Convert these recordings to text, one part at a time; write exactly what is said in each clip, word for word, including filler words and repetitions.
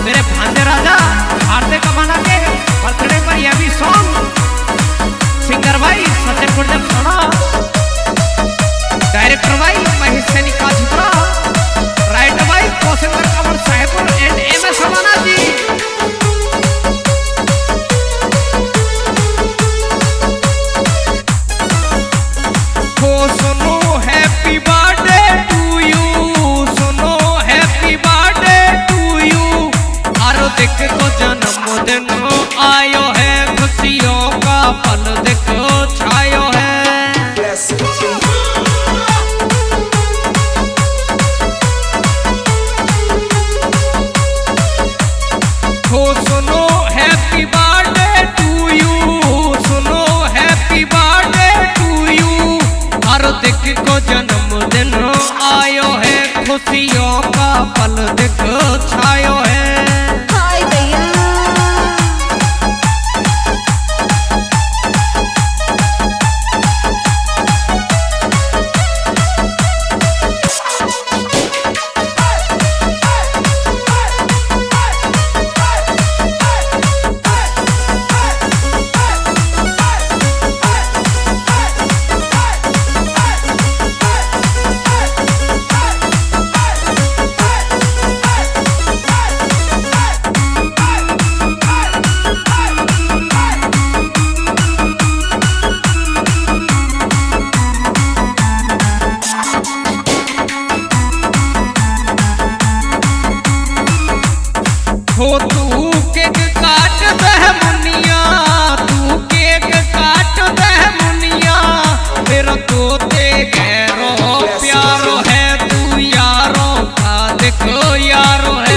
मेरे भांजे राजा हार्दिक कमाना के बर्थडे पर यह भी सॉन्ग सिंगर भाई सचिन गुर्जर सोना, डायरेक्टर भाई महेश सैनी काजीपुरा, राइटर भाई कौशल कमर साहेबपुर एंड एम एस समाना जी। हो सुनो हैप्पी बर्थडे टू यू, सुनो happy birthday to you, Hardik को जन्मदिन आयो है, खुशियों का पल देखो छायो है। हो सुनो हैप्पी बर्थडे टू यू, सुनो happy birthday to you, Hardik को जन्मदिन आयो है, खुशियों का पल देखो छायो है। हो तू केक काट दह मुनिया, तू केक काट दह मुनिया, मेरा तो ते गैरो प्यारो है, तू यारों का देखो यारो है।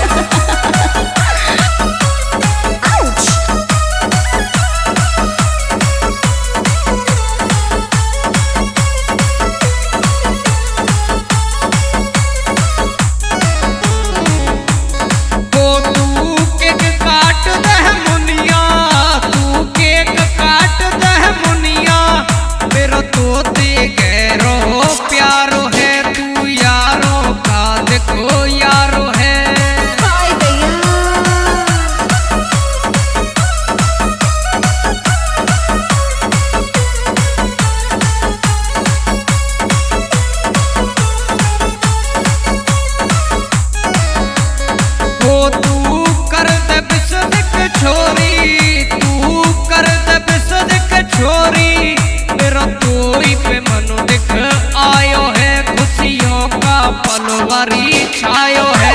छोरी तू कर दे बिस्दिक छोरी, मेरा तोरी पे मनो दिख आयो है, खुशियों का पलवारी छायो है।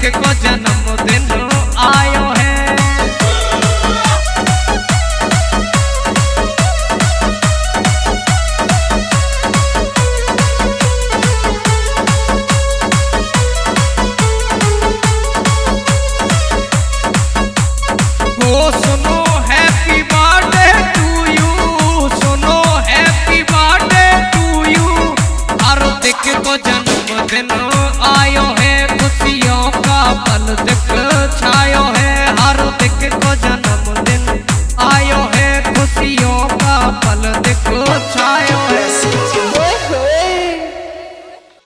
को जन्मदिन आयो है। वो सुनो हैप्पी बर्थडे टू यू, सुनो happy birthday to you. Hardik को जन्मदिन आयो है, खुशियों का पल